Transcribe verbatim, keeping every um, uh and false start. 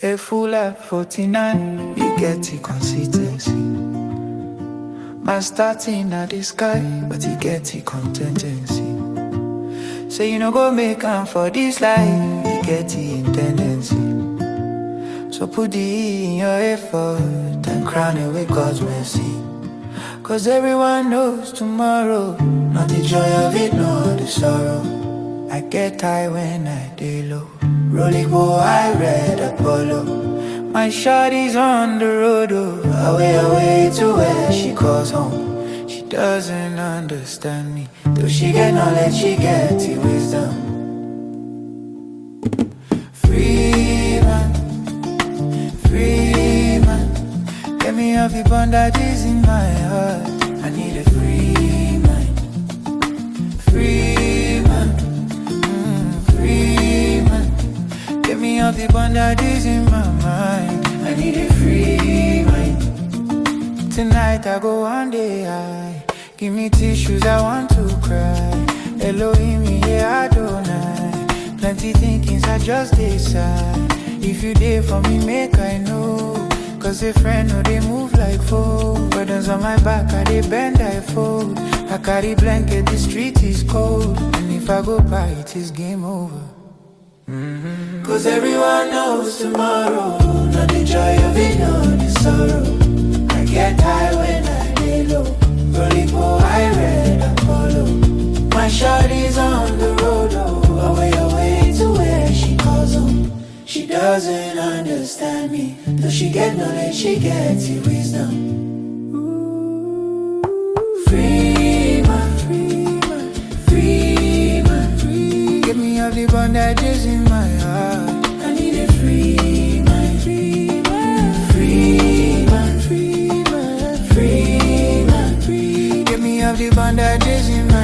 A fool at forty-nine, you get the consistency. Man starting at the sky, but he get the contentency. Say you no go make am for this life, you get the intendency. So put the E in your effort and crown it with God's mercy. Cause everyone knows tomorrow, not the joy of it, nor the sorrow. I get high when I day low. Rolling boy, I read Apollo. My shawty's on the road, oh, away, away to where she calls home. She doesn't understand me, though she get knowledge, she gets the wisdom. Free man, free man, get me off the bondages in my heart. I need a free mind, free man, mm, free man. Get me off the bondages in my mind. I need a free mind. Tonight I go one day high. Give me tissues, I want to cry. Elohim, yeah, Adonai. Plenty thinkings, I just decide. If you there for me, make I know. Cause a friend know they move like foe. Burdens on my back, I they bend, I fold. I carry blanket, the street is cold. And if I go by, it is game over. Mm-hmm. Cause everyone knows tomorrow, not the joy of it, nor the sorrow. I get high when I lay low. Rolling boy, I read Apollo. My shawty's on the road, oh, away, away to where she calls home. She doesn't understand me, though she get knowledge, she gets the wisdom. Free man, free man, free man, free. Get me off the bondages in my heart. I need a free man, free man, free man, free man, free man, free. Get me off the bondages in my heart.